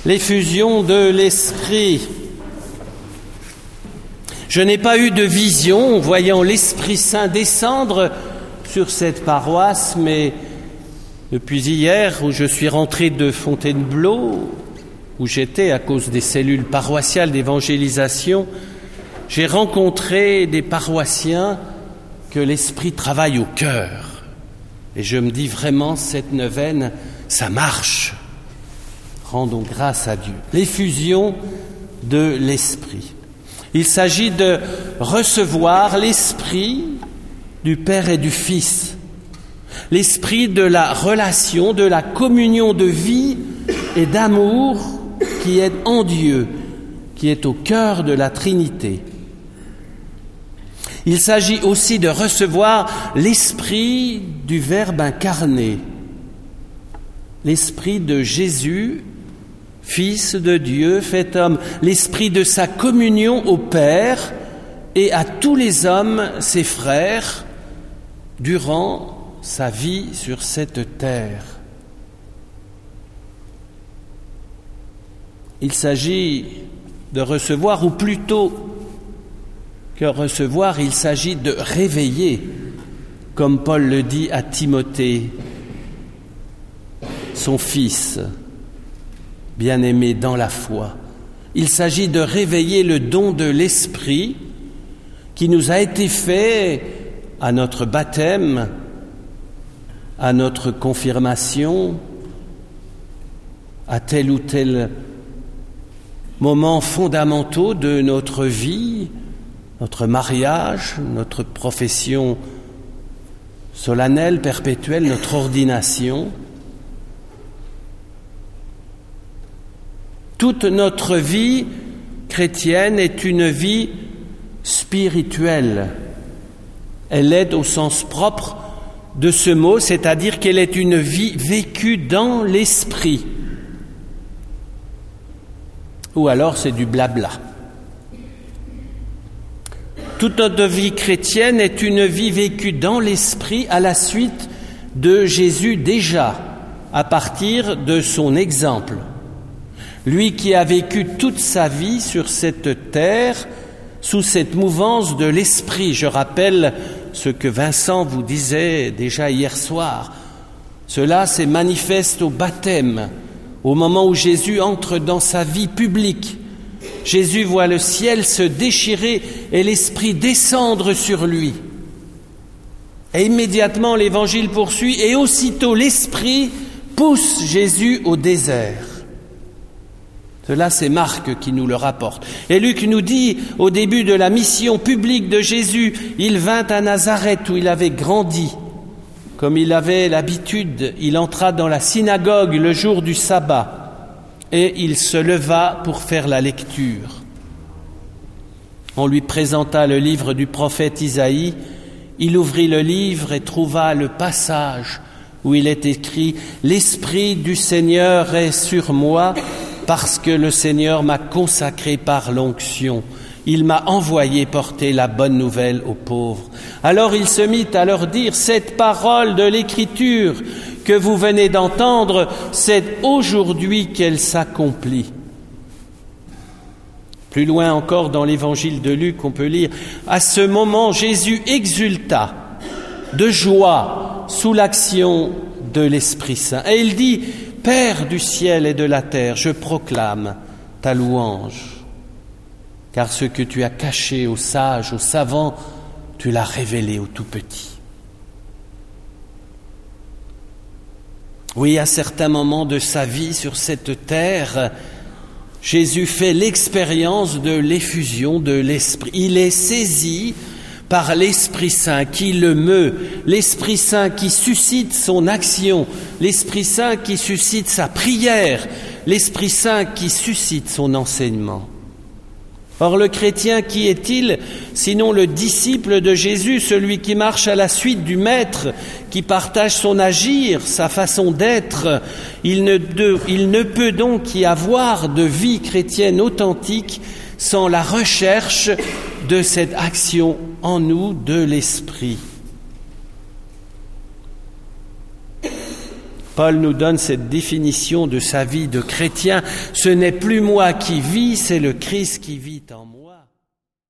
l'effusion de l'Esprit. Je n'ai pas eu de vision voyant l'Esprit Saint descendre sur cette paroisse, mais depuis hier, où je suis rentré de Fontainebleau, où j'étais à cause des cellules paroissiales d'évangélisation, j'ai rencontré des paroissiens que l'Esprit travaille au cœur. Et je me dis vraiment, cette neuvaine, ça marche. Rendons grâce à Dieu. L'effusion de l'Esprit. Il s'agit de recevoir l'Esprit du Père et du Fils. L'Esprit de la relation, de la communion de vie et d'amour qui est en Dieu, qui est au cœur de la Trinité. Il s'agit aussi de recevoir l'Esprit du Verbe incarné, l'Esprit de Jésus, Fils de Dieu, fait homme, l'Esprit de sa communion au Père et à tous les hommes, ses frères, durant sa vie sur cette terre. Il s'agit de recevoir, ou plutôt que recevoir, il s'agit de réveiller, comme Paul le dit à Timothée, son fils, bien-aimé dans la foi. Il s'agit de réveiller le don de l'Esprit qui nous a été fait à notre baptême, à notre confirmation, à tel ou tel moment fondamentaux de notre vie, notre mariage, notre profession solennelle, perpétuelle, notre ordination. Toute notre vie chrétienne est une vie spirituelle. Elle est au sens propre de ce mot, c'est-à-dire qu'elle est une vie vécue dans l'esprit. Ou alors c'est du blabla. Toute notre vie chrétienne est une vie vécue dans l'esprit à la suite de Jésus déjà, à partir de son exemple. Lui qui a vécu toute sa vie sur cette terre, sous cette mouvance de l'esprit. Je rappelle ce que Vincent vous disait déjà hier soir. Cela se manifeste au baptême, au moment où Jésus entre dans sa vie publique. Jésus voit le ciel se déchirer et l'Esprit descendre sur lui. Et immédiatement l'Évangile poursuit et aussitôt l'Esprit pousse Jésus au désert. Cela, c'est Marc qui nous le rapporte. Et Luc nous dit, au début de la mission publique de Jésus, il vint à Nazareth où il avait grandi. Comme il avait l'habitude, il entra dans la synagogue le jour du sabbat et il se leva pour faire la lecture. On lui présenta le livre du prophète Isaïe. Il ouvrit le livre et trouva le passage où il est écrit « L'Esprit du Seigneur est sur moi » parce que le Seigneur m'a consacré par l'onction. Il m'a envoyé porter la bonne nouvelle aux pauvres. Alors il se mit à leur dire, cette parole de l'Écriture que vous venez d'entendre, c'est aujourd'hui qu'elle s'accomplit. Plus loin encore dans l'évangile de Luc, on peut lire, à ce moment, Jésus exulta de joie sous l'action de l'Esprit Saint. Et il dit, Père du ciel et de la terre, je proclame ta louange, car ce que tu as caché aux sages, aux savants, tu l'as révélé aux tout petits. Oui, à certains moments de sa vie sur cette terre, Jésus fait l'expérience de l'effusion de l'Esprit. Il est saisi par l'Esprit Saint qui le meut, l'Esprit Saint qui suscite son action, l'Esprit Saint qui suscite sa prière, l'Esprit Saint qui suscite son enseignement. Or, le chrétien, qui est-il, sinon le disciple de Jésus, celui qui marche à la suite du Maître, qui partage son agir, sa façon d'être? Il ne peut donc y avoir de vie chrétienne authentique sans la recherche de cette action en nous de l'Esprit. Paul nous donne cette définition de sa vie de chrétien. Ce n'est plus moi qui vis, c'est le Christ qui vit en moi.